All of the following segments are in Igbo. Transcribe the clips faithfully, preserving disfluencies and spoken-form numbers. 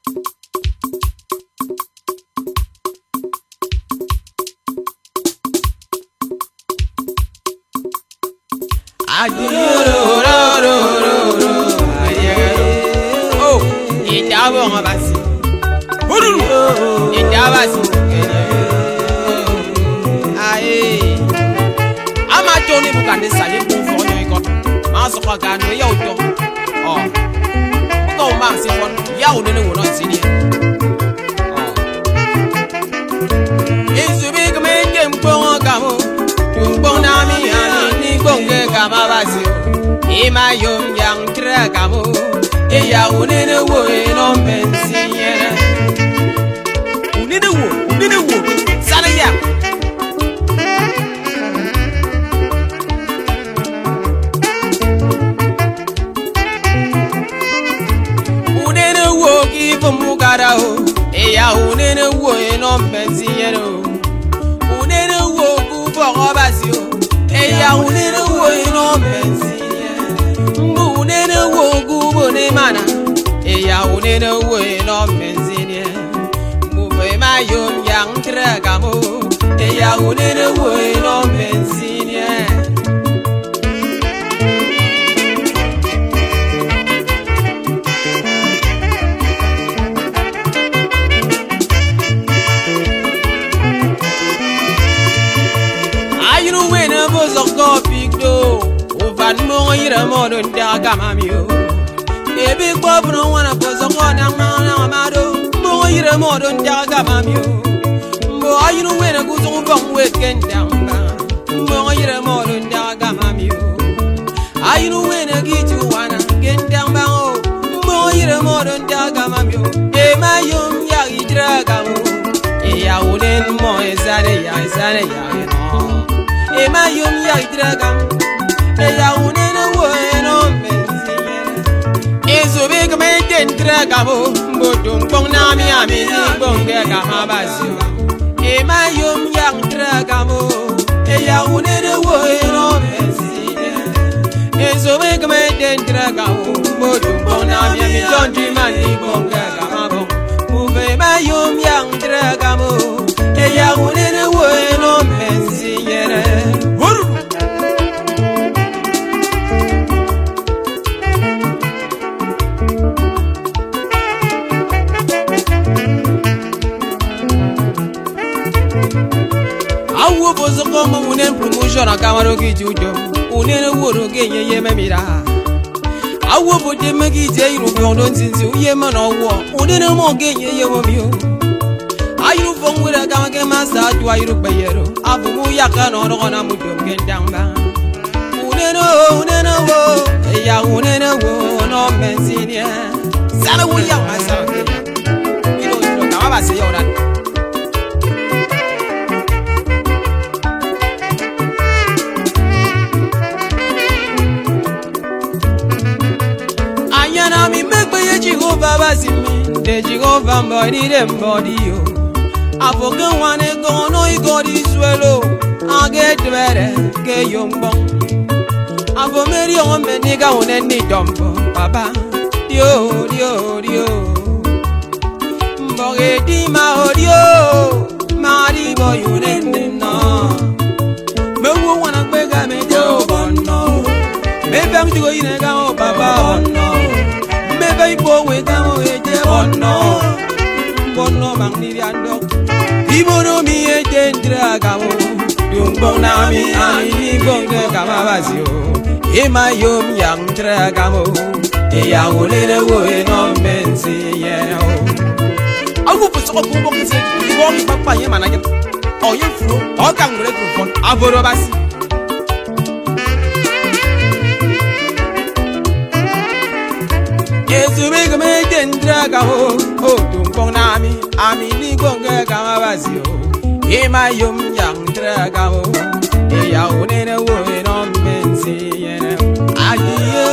Oh, it a basi. It a basi. Aye. I'm a Tony Buchan, this I didn't for you got. Master Pagan, we out. Oh, no, Master, Yaw didn't want to see it. It's a big man, Jim Pongamo, Bonami, and Bonga Gamavasio. Ima yom yang tragamo, eya unene wo eno mensiye. Unene wo, unene wo, sana ya. Unene wo kipo mugara o, eya unene wo eno mensiye no. Unene wo kupo obasio, eya unene wo eno mensiye. Unene wo gubo ne mana eya unene wo no menzinie mube ma yom yang tragamo eya unene wo no menzinie ayunu wena bozo ko pigdo Van mo ira mo don da gamamio e bi gbo no wana bozo ko na na amado mo ira mo don da gamamio mo ayinu wena ku so bon we kenda mo ira mo don da gamamio ayinu wena gitu wana kenda ba o mo ira mo don da gamamio e mayum ya idra gamu e ya unen mo ezare ya ezare ya no e mayum ya idra gamu eya unene wo no menziye ezo big me dentra gabo bodum bong na mi ami ni bonge gama basio e mayum yang tragamo eya unene wo no menziye ezo big me dentra gabo bodum bong na mi ami donji mani bonge gama bong move mayum yang tragamo eya unene wo no menziye Awo bozo koma unen promotion akamaro kijujo unen woro genye yeme mira awo bode magi jeiru bondo nzinzi uyema no wo unen mo genye yewo mio ayiru fongura kamake masa tu ayiru bayero abumu yakano no na mudom gendamba unen unen wo ya unen wo no mensinia sana wo ya masa ino ino kama se yora mi make me Jehovah basimi de Jehovah body dem body yo afoke wane go no I go di swelo age dwere ke yombon afo meri o me ni ga one ni dombo baba dio dio dio mboge di ma odio mari boy une no me wo wana gbe ga me do bonno me bam ti go ine ga o baba no Maybe go with them, bonno, bonno, Mangliando. Ibono mi e dendragamo, yung bonami, ami, bonga gamavasio. E my yum young dragamo, e young little way no mensi, yellow. I will put some books in one papa, Yamanagan. Oh, you flew, or can let you from Aborobasi. Yesu big me dendraga ho o tumpong nami ami ni gonga kama basio e mayum yang draga ho e ya unene wo no mensi yene adio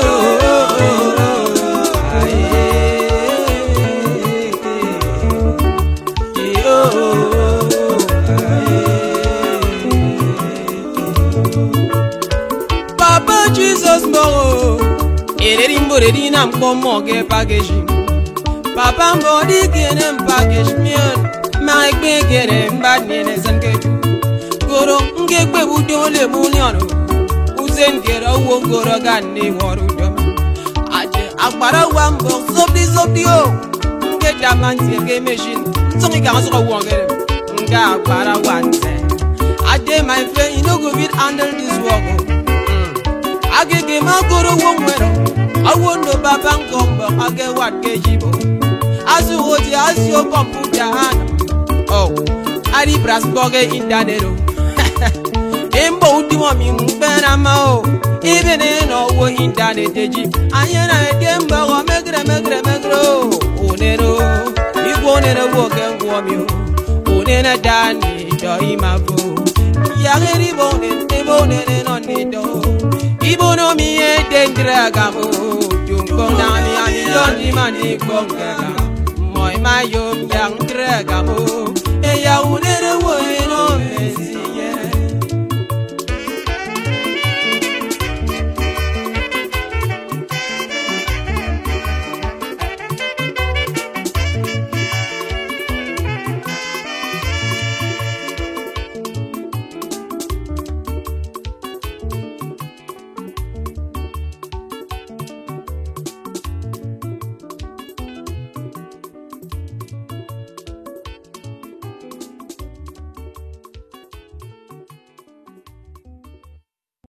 Papa Jesus mo Ererimbo redina mkomo ke packaging Papa mbodi kene mpakish mion ma ekbe kene mbad nene sanke goro nge kwe budo le munyono uzen kera wo goro ganni worudo aje agbara wambo zobdi zobdi o nge damanti nge machine songi ka so wo ngere nga agbara wante aje my friend you no go fit handle this work mm. Agege ma goro wo nwero awo no baba ngombo age wat ke jibo asu hoti asio computer oh ari brasboge indanero embo udimo mi mbena mao ibene no wo internet eji anyana edemba go megre megre megro onero ibonero wo ke ngwo mi onena dani do imavo yageri bone ebone no nido ibono mi e dendra gamo jumbo na mi ani yoni mani bonga moy mayom yang dragamo e ya unere wo no